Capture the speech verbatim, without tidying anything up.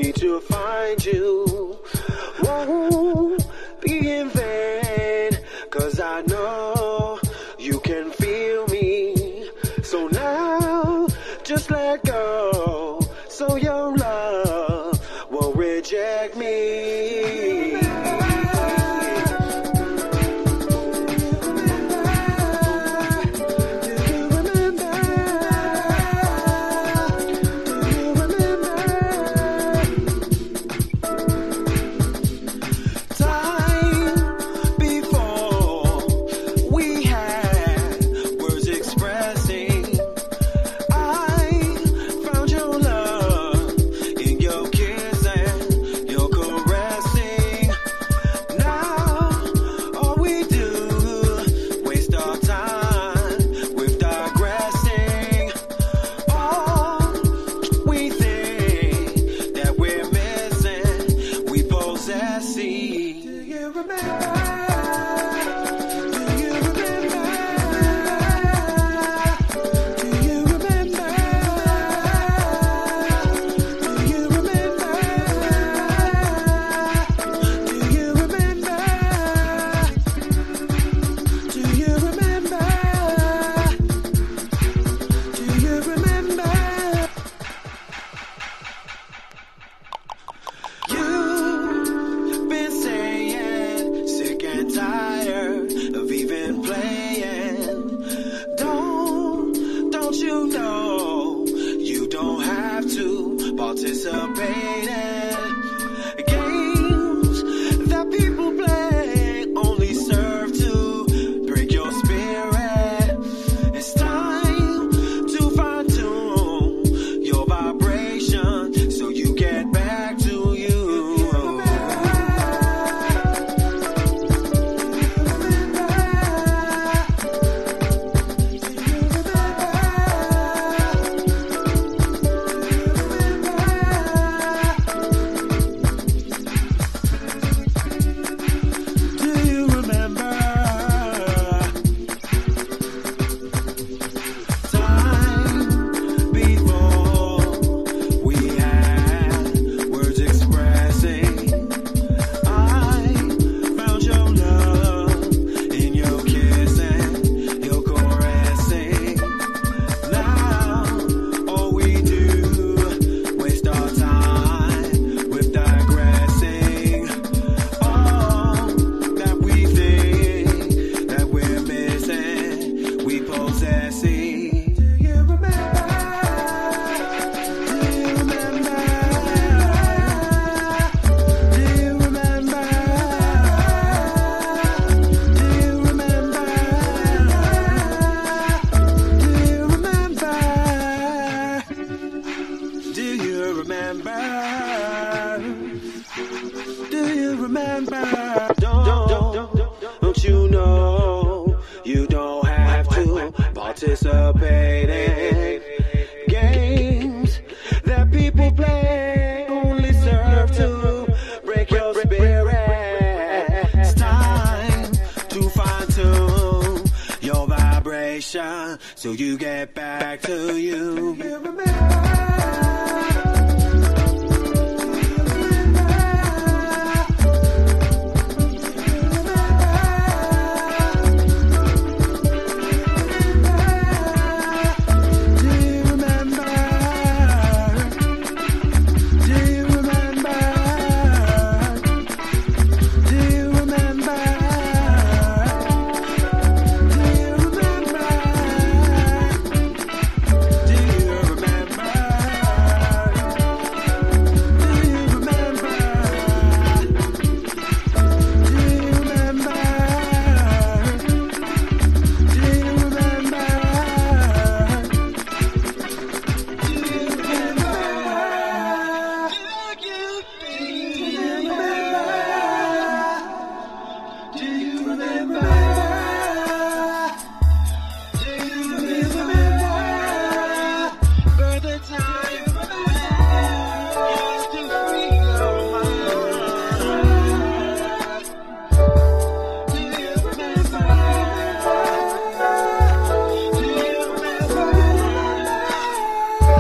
journey to find you won't be in vain, 'cause I know you can feel me. So now just let go, so your love won't reject me. Participate in games that people play only serve to break your spirit. It's time to fine tune your vibration so you get back to you. Participate in games that people play only serve to break your spirit. It's time to fine tune your vibration so you get back to you. Time